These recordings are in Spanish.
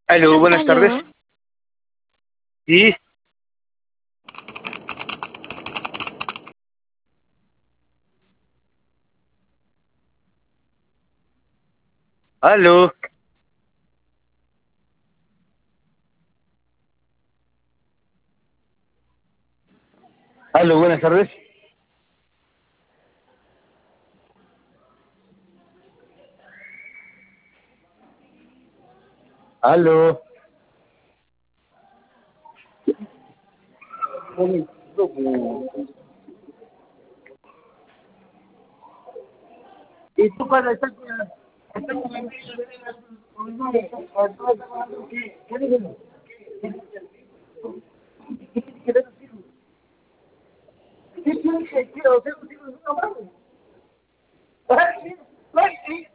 Aló, buenas tardes. Aló, Sí, aló, aló, buenas tardes. Aló. ¿Y tú cuando estás con el ¿qué dices? ¿Qué tienes que decir? O sea, no tienes una mano. Ay, ay,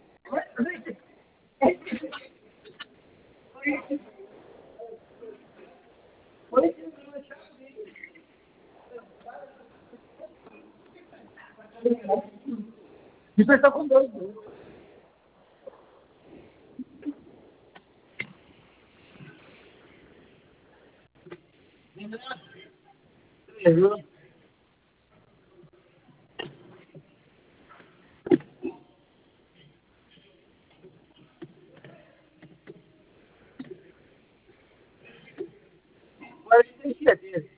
¿y tú estás con dos? ¿Cuál es?